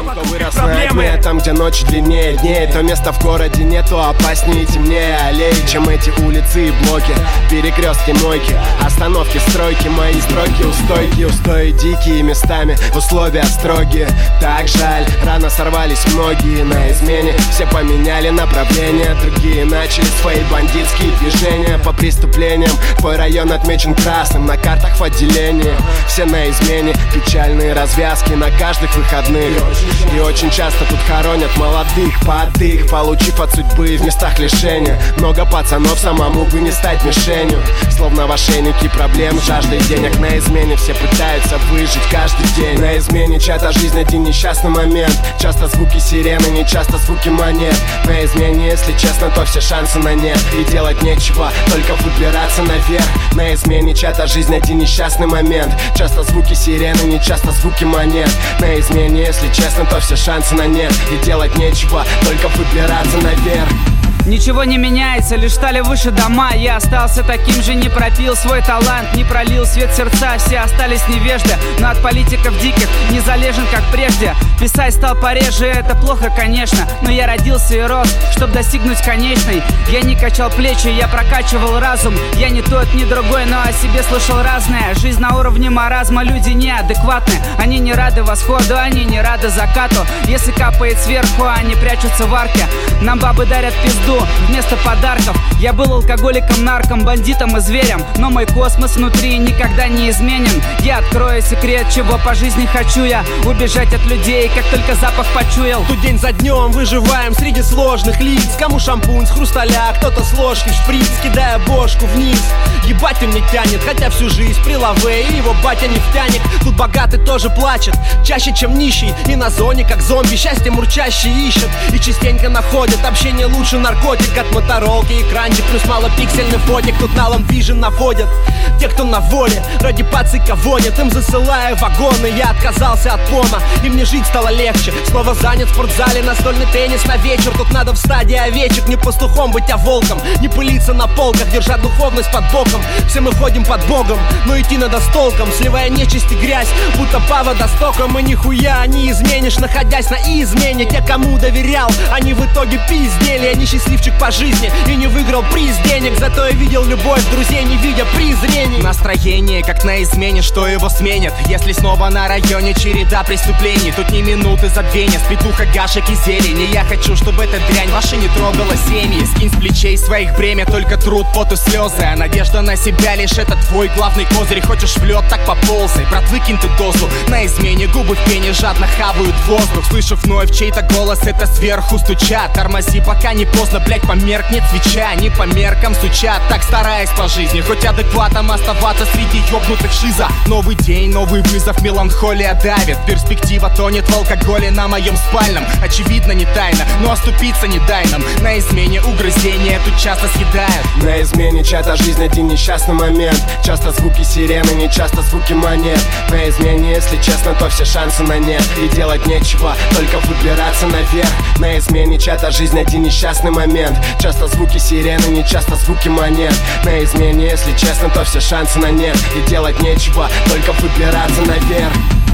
Кто вырос на окне, там, где ночь длиннее дней, то место в городе нету опаснее и темнее аллей, чем эти улицы и блоки, перекрестки, мойки, остановки, стройки, мои стройки, устои дикие местами, условия строгие. Так жаль, рано сорвались многие на измене, все поменяли направление, другие начали свои бандитские движения по преступлениям. Твой район отмечен красным на картах в отделении. Все на измене, печальные развязки на каждых выходных. И очень часто тут хоронят молодых под их, получив от судьбы в местах лишения. Много пацанов самому бы не стать мишенью, словно в ошейнике проблем, жаждой денег. На измене все пытаются выжить каждый день. На измене чья-то жизнь один несчастный момент. Часто звуки сирены, не часто звуки монет. На измене, если честно, то все шансы на нет. И делать нечего, только выбираться наверх. На измене чья-то жизнь один несчастный момент. Часто звуки сирены, не часто звуки монет. На измене, если честно, то все шансы на нет. И делать нечего, только выбираться наверх. Ничего не меняется, лишь стали выше дома. Я остался таким же, не пропил свой талант, не пролил свет сердца, все остались невежды. Но от политиков диких не залежен, как прежде. Писать стал пореже, это плохо, конечно, но я родился и рос, чтоб достигнуть конечной. Я не качал плечи, я прокачивал разум. Я не тот, ни другой, но о себе слышал разное. Жизнь на уровне маразма, люди неадекватны. Они не рады восходу, они не рады закату. Если капает сверху, они прячутся в арке. Нам бабы дарят пизду вместо подарков. Я был алкоголиком, нарком, бандитом и зверем, но мой космос внутри никогда не изменен. Я открою секрет, чего по жизни хочу я: убежать от людей, как только запах почуял. Тут день за днем выживаем среди сложных лиц. Кому шампунь с хрусталя, кто-то с ложки в шприц, кидая бошку вниз. Ебать он не тянет, хотя всю жизнь при лаве, и его батя нефтяник. Тут богатый тоже плачет, чаще чем нищий. И на зоне, как зомби, счастье мурчащие ищет и частенько находят. Общение лучше наркотик от моторолки, экранчик плюс малопиксельный фотик. Тут на Lamb наводят те, кто на воле, ради пацика вонят, им засылая вагоны. Я отказался от пона, и мне жить стало легче. Снова занят в спортзале, настольный теннис на вечер. Тут надо в стадии овечек, не пастухом быть, а волком. Не пылиться на полках, держать духовность под боком. Все мы ходим под Богом, но идти надо с толком, сливая нечисть и грязь, будто по водостокам. И нихуя не изменишь, находясь на измене. Те, кому доверял, они в итоге пиздели. Я не счастливчик по жизни и не выиграл приз денег, зато я видел любовь друзей, не видя презрений. Настроение, как на измене, что его сменят, если снова на районе череда преступлений. Тут ни минуты забвения, спидуха, гашек и зелени. Я хочу, чтобы эта дрянь ваша не трогала семьи. Скинь с плечей своих бремя, только труд, пот и слезы. А надежда на себя лишь это твой главный козырь. Хочешь в лед, так поползай, брат, выкинь ты дозу. На измене губы в пене жадно хавают воздух. Слышу вновь чей-то голос, это сверху стучат. Тормози, пока не поздно, блять, померкнет свеча. Не по меркам стучат, так стараясь по жизни хоть адекватом оставаться среди ёбнутых шиза. Новый день, новый вызов, меланхолия давит. Перспектива тонет в алкоголе на моем спальном. Очевидно, не тайна, но оступиться не дай нам. На измене угрызения тут часто съедают. На измене чья-то жизнь один несчастный момент. Часто звуки сирены, не часто звуки монет. На измене, если честно, то все шансы на нет. И делать нечего, только выбираться наверх. На измене чья-то жизнь один несчастный момент. Часто звуки сирены, не часто звуки монет. На измене, если честно, то все шансы на нет. И делать нечего, только выбираться наверх.